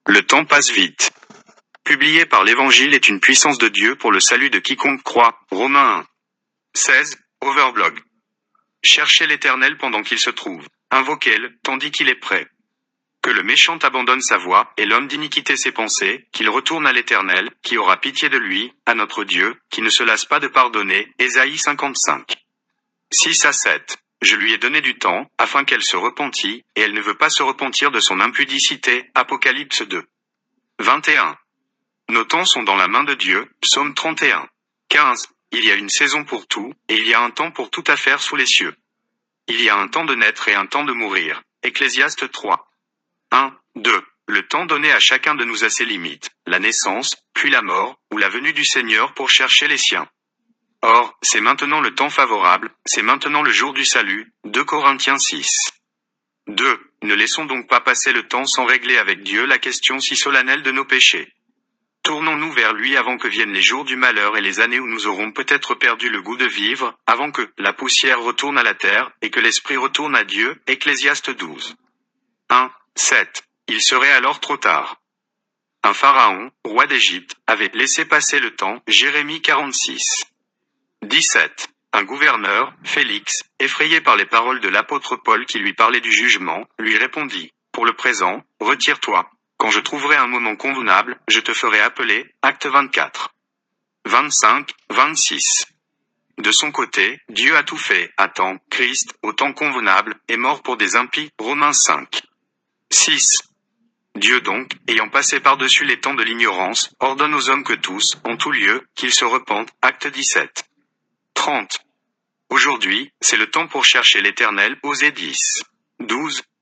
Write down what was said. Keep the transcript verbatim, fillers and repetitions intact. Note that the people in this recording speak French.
Le temps passe vite. Publié par l'Évangile est une puissance de Dieu pour le salut de quiconque croit. Romains un. seize, Overblog. Cherchez l'Éternel pendant qu'il se trouve. Invoquez-le, tandis qu'il est prêt. Que le méchant abandonne sa voie, et l'homme d'iniquité ses pensées, qu'il retourne à l'Éternel, qui aura pitié de lui, à notre Dieu, qui ne se lasse pas de pardonner. Ésaïe cinquante-cinq. six à sept. Je lui ai donné du temps, afin qu'elle se repentît, et elle ne veut pas se repentir de son impudicité. Apocalypse deux. vingt et un. Nos temps sont dans la main de Dieu. Psaume trente et un. quinze. Il y a une saison pour tout, et il y a un temps pour toute affaire sous les cieux. Il y a un temps de naître et un temps de mourir. Ecclésiaste trois. un, deux. Le temps donné à chacun de nous a ses limites, la naissance, puis la mort, ou la venue du Seigneur pour chercher les siens. Or, c'est maintenant le temps favorable, c'est maintenant le jour du salut. deux Corinthiens six. deux. Ne laissons donc pas passer le temps sans régler avec Dieu la question si solennelle de nos péchés. Tournons-nous vers lui avant que viennent les jours du malheur et les années où nous aurons peut-être perdu le goût de vivre, avant que la poussière retourne à la terre, et que l'esprit retourne à Dieu. Ecclésiaste douze. un, sept. Il serait alors trop tard. Un pharaon, roi d'Égypte, avait laissé passer le temps. Jérémie quarante-six. dix-sept. Un gouverneur, Félix, effrayé par les paroles de l'apôtre Paul qui lui parlait du jugement, lui répondit: Pour le présent, retire-toi. Quand je trouverai un moment convenable, je te ferai appeler. Acte vingt-quatre. vingt-cinq, vingt-six. De son côté, Dieu a tout fait, à temps, Christ, au temps convenable, est mort pour des impies. Romains cinq. six. Dieu donc, ayant passé par-dessus les temps de l'ignorance, ordonne aux hommes que tous, en tout lieu, qu'ils se repentent. Acte dix-sept. trente. Aujourd'hui, c'est le temps pour chercher l'Éternel. Osée dix. douze.